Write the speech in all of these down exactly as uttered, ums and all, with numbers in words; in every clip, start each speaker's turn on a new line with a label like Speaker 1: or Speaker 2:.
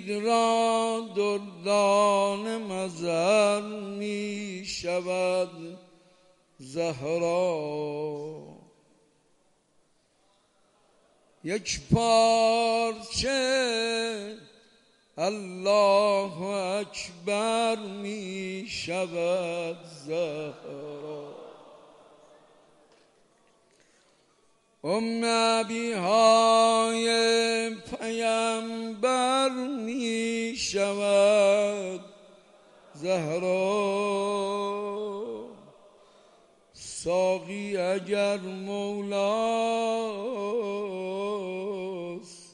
Speaker 1: خورشید را دردان مزر می شود زهرا. یک پارچه الله اکبر می شود زهرا. ام ابیهای پیامبر می شود زهرا. ساقی اگر مولاست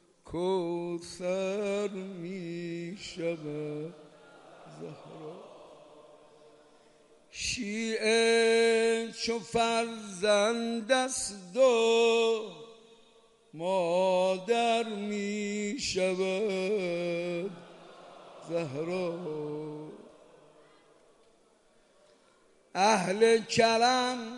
Speaker 1: کوثر می شود زهرا. شیعه چو فرزند است و مادر می شود زهرا. اهل کرم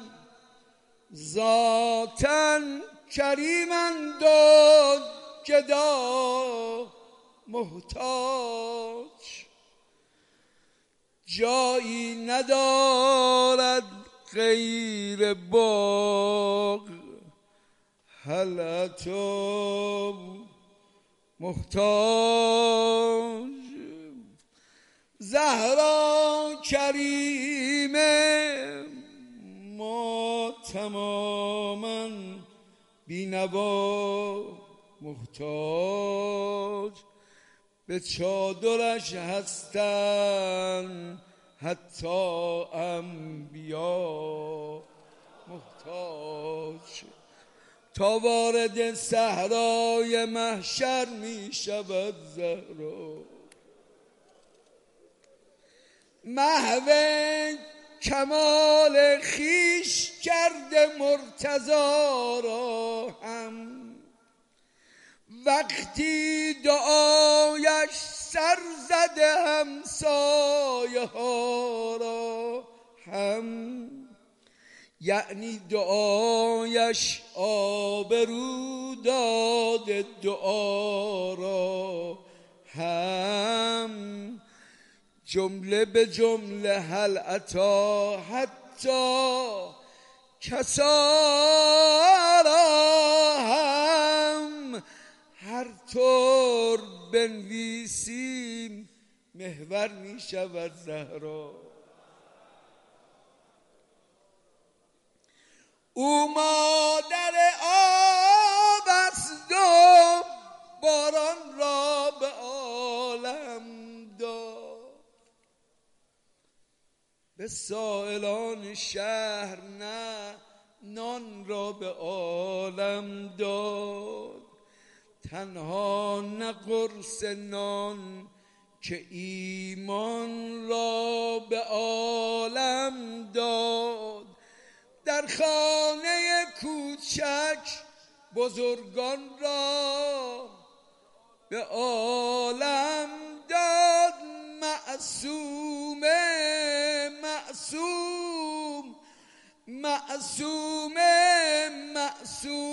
Speaker 1: ذاتاً کریمند و گدا محتاج. جایی ندارد غیر باغ هل اتو محتاج. زهرا کریمه ما تماما بینوا محتاج. به چادرش هستن حتی انبیا محتاج. تا وارد صحرای محشر می شود زهرا. محو کمال خیش کرده مرتضی را هم. وقتی دعایش سر زده همسایه ها را هم. یعنی دعایش آبرو داده دعا را هم. جمله به جمله هل اتی حتی کسارا هم. هر طور بنویسیم محور می شود زهرا. او مادر آب است و باران را به عالم داد. به سائلان شهر نه نان را به عالم داد. تنها نه قرص نان که ایمان را به عالم داد. در خانه کوچک بزرگان را به عالم داد. معصوم معصوم معصوم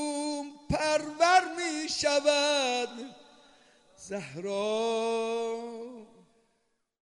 Speaker 1: معصوم پرور می شود زهرا.